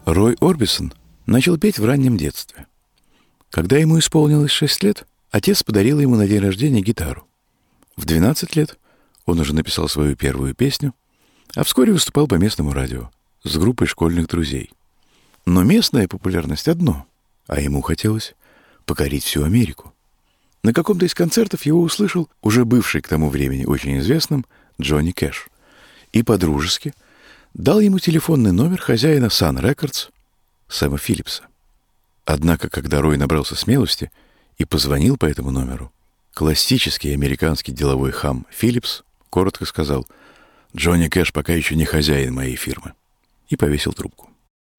Рой Орбисон начал петь в раннем детстве. Когда ему исполнилось 6 лет, отец подарил ему на день рождения гитару. В 12 лет он уже написал свою первую песню, а вскоре выступал по местному радио с группой школьных друзей. Но местная популярность одно, а ему хотелось покорить всю Америку. На каком-то из концертов его услышал уже бывший к тому времени очень известным Джонни Кэш и по-дружески дал ему телефонный номер хозяина Sun Records Сэма Филлипса. Однако, когда Рой набрался смелости и позвонил по этому номеру, классический американский деловой хам Филлипс коротко сказал: «Джонни Кэш пока еще не хозяин моей фирмы», и повесил трубку.